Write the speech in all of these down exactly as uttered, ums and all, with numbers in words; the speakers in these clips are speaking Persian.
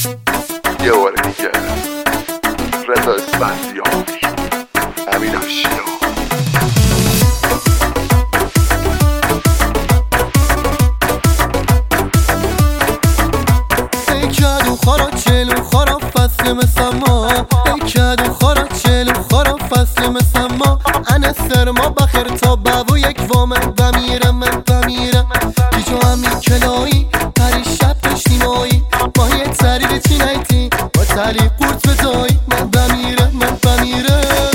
یه بار دیگه رضا اسفندیار، امین افشیا. ای کدو خارا چلو خارا فصل مثل ما، ای کدو خارا چلو خارا فصل مثل ما. انا سرما بخیر تا بابو یک وامن بمیرم من بمیرم. دیجا همی کلایی پری شب پشتیمایی، ماهی تریل چی نیتی با تری قورت بدایی. من بمیرم من بمیرم.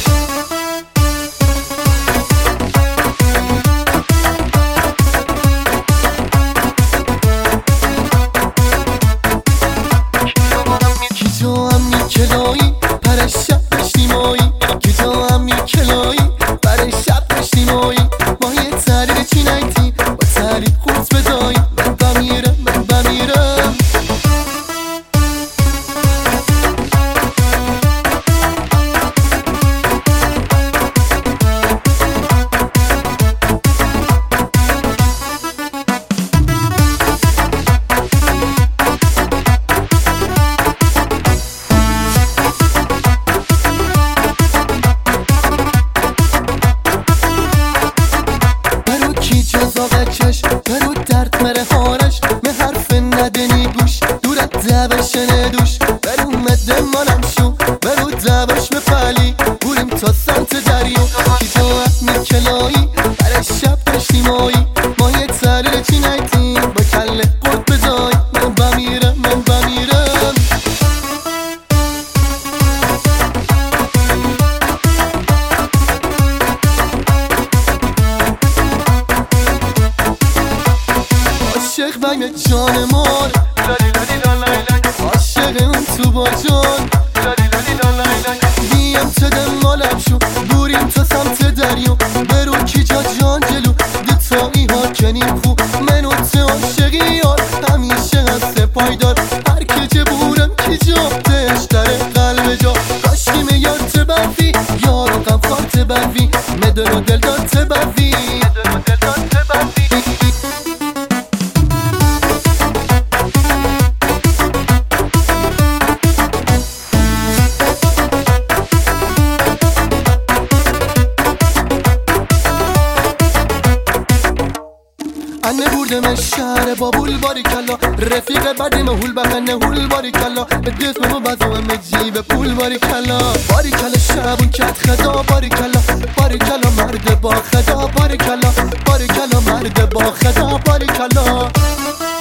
کیجا همی کلایی پری شب پشتیمایی، کیجا همی کلایی پری شب پشتیمایی، ماهی تریل چی نیتی با تری قورت بدایی. من بمیرم من بمیرم. برو درد مره هارش me حرف ندنی گوش دورت دوش ندوش. برو مده مانم شو برو دوش مفلی بوریم تا سمت دریا. کیجا همی کلایی برای شب پشتیمایی، ماهی تریل چی نیتی با کله قورت بدایی. من بمیرم من بمیرم. عاشق بگم جان مار، عاشق اون تو با جان. بیم تو دمالم شو بوریم تا سمت دریا. برو کیجا جان جلو دتایی ها کنیم خو منو تو عاشقی یار همیشه هست پایدار. هر که بورم کیجا دش در قلب جا. کاشکی میار تبوی یارو غم خواه تبوی مدن و دل دار تبوی. انه بردم شهر بابول باری کلا، رفیق بدی مهول بخنه هول باری کلا. به دست و بزوم جیب پول باری کلا. باری کلا شبون کت خدا باری کلا، باری کلا مرد با خدا باری کلا، باری کلا مرد با خدا باری کلا.